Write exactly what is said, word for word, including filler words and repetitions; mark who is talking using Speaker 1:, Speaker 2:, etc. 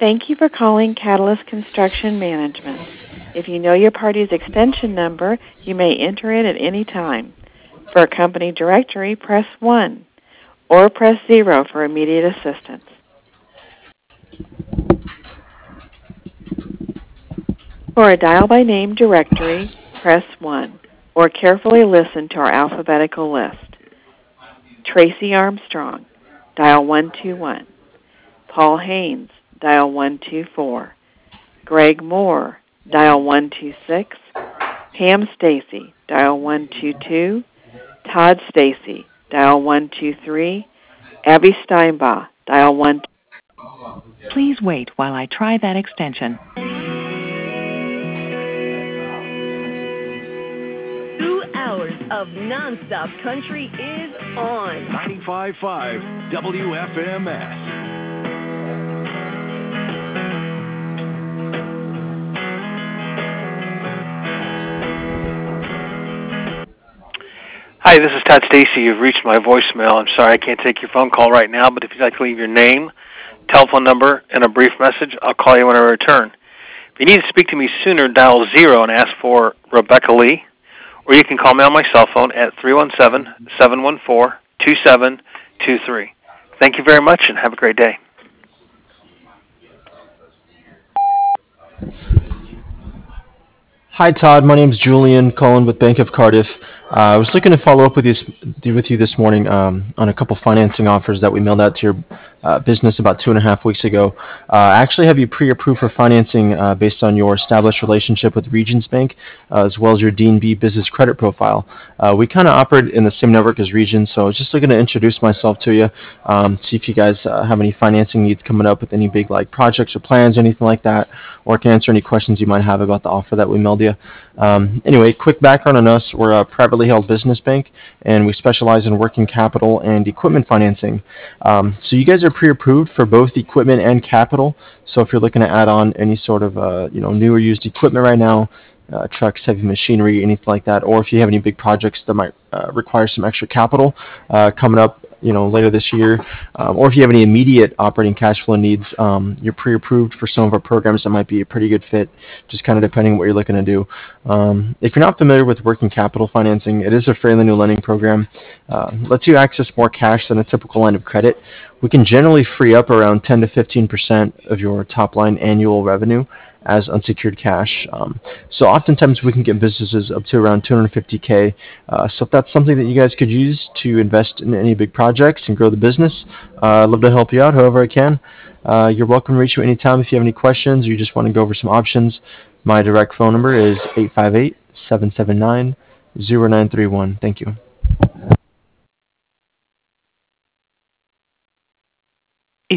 Speaker 1: Thank you for calling Catalyst Construction Management. If you know your party's extension number, you may enter it at any time. For a company directory, press one or press zero for immediate assistance. For a dial-by-name directory, press one or carefully listen to our alphabetical list. Tracy Armstrong, dial one two one. Paul Haynes, dial one two four. Greg Moore, dial one two six. Pam Stacy, dial one two two. Todd Stacy, dial one two three. Abby Steinbaugh, dial one two three.
Speaker 2: Please wait while I try that extension.
Speaker 3: Two hours of nonstop country is on.
Speaker 4: ninety-five point five W F M S.
Speaker 5: Hi, this is Todd Stacy. You've reached my voicemail. I'm sorry I can't take your phone call right now, but if you'd like to leave your name, telephone number, and a brief message, I'll call you when I return. If you need to speak to me sooner, dial zero and ask for Rebecca Lee, or you can call me on my cell phone at three one seven, seven one four, two seven two three. Thank you very much, and have a great day.
Speaker 6: Hi, Todd. My name's Julian, calling with Bank of Cardiff. Uh, I was looking to follow up with you, with you this morning um, on a couple financing offers that we mailed out to your uh, business about two and a half weeks ago. Uh, I actually have you pre-approved for financing uh, based on your established relationship with Regions Bank, uh, as well as your D and B business credit profile. Uh, we kind of operate in the same network as Regions, so I was just looking to introduce myself to you, um, see if you guys uh, have any financing needs coming up with any big like projects or plans or anything like that, or can answer any questions you might have about the offer that we mailed you. Um, anyway, quick background on us. We're a privately held business bank, and we specialize in working capital and equipment financing. Um, so you guys are pre-approved for both equipment and capital. So if you're looking to add on any sort of uh, you know new or used equipment right now, uh, trucks, heavy machinery, anything like that, or if you have any big projects that might uh, require some extra capital uh, coming up, you know, later this year, um, or if you have any immediate operating cash flow needs, um, you're pre-approved for some of our programs that might be a pretty good fit, just kind of depending on what you're looking to do. Um, if you're not familiar with working capital financing, it is a fairly new lending program. Uh, lets you access more cash than a typical line of credit. We can generally free up around ten to fifteen percent of your top line annual revenue as unsecured cash. Um, so oftentimes we can get businesses up to around two hundred fifty K. Uh, so if that's something that you guys could use to invest in any big projects and grow the business, uh, I'd love to help you out however I can. Uh, you're welcome to reach me anytime if you have any questions or you just want to go over some options. My direct phone number is eight five eight, seven seven nine, zero nine three one. Thank you.